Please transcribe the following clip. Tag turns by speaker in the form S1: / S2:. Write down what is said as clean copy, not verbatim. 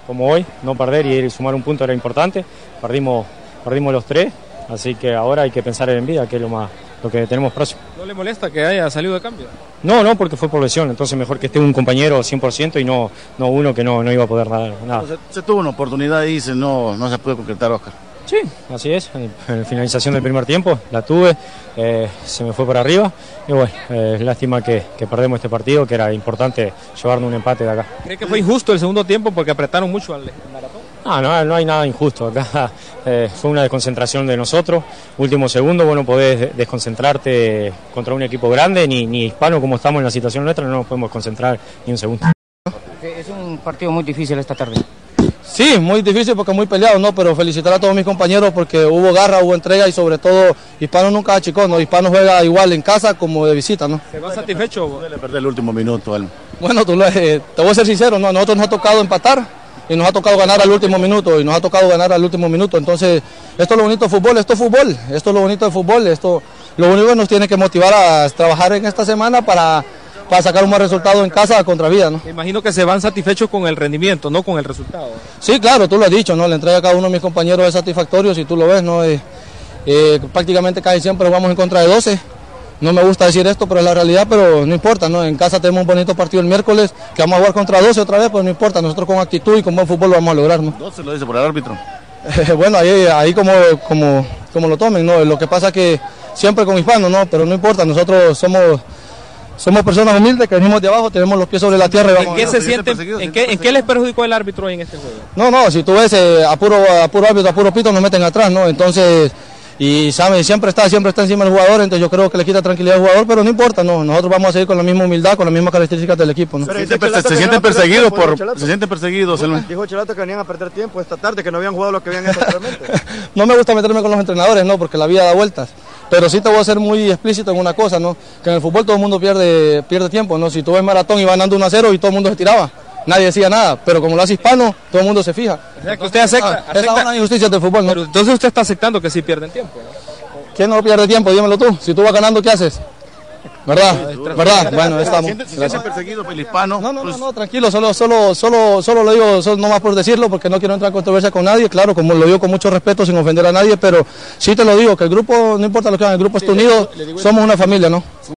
S1: hoy, no perder y sumar un punto era importante. Perdimos los 3, así que ahora hay que pensar en vida, que es lo que tenemos próximo.
S2: ¿No le molesta que haya salido de cambio?
S1: No, porque fue por lesión, entonces mejor que esté un compañero 100% y no uno que no iba a poder nada.
S3: Se tuvo una oportunidad y no se pudo concretar, Oscar.
S1: Sí, así es, en la finalización del primer tiempo la tuve, se me fue para arriba y bueno, lástima que perdemos este partido, que era importante llevarnos un empate de acá.
S2: ¿Cree que fue injusto el segundo tiempo porque apretaron mucho al Maratón?
S1: No hay nada injusto acá, fue una desconcentración de nosotros, último segundo, vos no podés desconcentrarte contra un equipo grande, ni Hispano como estamos en la situación nuestra, no nos podemos concentrar ni un segundo.
S4: Es un partido muy difícil esta tarde.
S5: Sí, muy difícil porque muy peleado, ¿no? Pero felicitar a todos mis compañeros porque hubo garra, hubo entrega y sobre todo Hispano nunca achicó, ¿no? Hispano juega igual en casa como de visita, ¿no?
S2: ¿Se va satisfecho?
S3: Duele perder el último minuto, Alma.
S5: Bueno, te voy a ser sincero, ¿no? A nosotros nos ha tocado empatar y nos ha tocado ganar al último minuto, entonces esto es lo bonito del fútbol, esto es lo bonito del fútbol, lo único que nos tiene que motivar a trabajar en esta semana para sacar un buen resultado en casa contra Vida, ¿no?
S2: Me imagino que se van satisfechos con el rendimiento, no con el resultado.
S5: Sí, claro, tú lo has dicho, ¿no? La entrega a cada uno de mis compañeros es satisfactorio, si tú lo ves, ¿no? Prácticamente casi siempre jugamos en contra de 12. No me gusta decir esto, pero es la realidad, pero no importa, ¿no? En casa tenemos un bonito partido el miércoles, que vamos a jugar contra 12 otra vez, pero no importa, nosotros con actitud y con buen fútbol lo vamos a lograr, ¿no?
S3: 12 lo dice por el árbitro.
S5: Bueno, ahí como lo tomen, ¿no? Lo que pasa es que siempre con Hispano, ¿no? Pero no importa, nosotros somos personas humildes que venimos de abajo, tenemos los pies sobre la tierra y vamos.
S2: ¿En qué se sienten? ¿En qué les perjudicó el árbitro hoy en este juego?
S5: No, si tú ves a puro árbitro, a puro pito nos meten atrás, ¿no? Entonces, y sabe, siempre está encima del jugador, entonces yo creo que le quita tranquilidad al jugador, pero no importa, no, nosotros vamos a seguir con la misma humildad, con las mismas características del equipo, ¿no?
S3: Se sienten perseguidos, Selma.
S6: Dijo Chelato que venían a perder tiempo esta tarde, que no habían jugado lo que habían hecho anteriormente.
S5: No me gusta meterme con los entrenadores, no, porque la vida da vueltas. Pero sí te voy a ser muy explícito en una cosa, ¿no? Que en el fútbol todo el mundo pierde tiempo, ¿no? Si tú ves Maratón y van ganando 1-0 y todo el mundo se tiraba, nadie decía nada, pero como lo hace Hispano, todo el mundo se fija.
S2: O sea, que usted acepta
S5: esa es una injusticia del fútbol, ¿no?
S2: Pero entonces usted está aceptando que sí pierden tiempo, ¿no?
S5: ¿Quién no pierde tiempo? Dímelo tú. Si tú vas ganando, ¿qué haces? ¿Verdad? Bueno, estamos.
S3: ¿Se sienten perseguidos por el Hispano?
S5: No, tranquilo, solo lo digo, no más por decirlo, porque no quiero entrar en controversia con nadie, claro, como lo digo con mucho respeto, sin ofender a nadie, pero sí te lo digo, que el grupo, no importa lo que hagan, el grupo está unido, somos una familia, ¿no?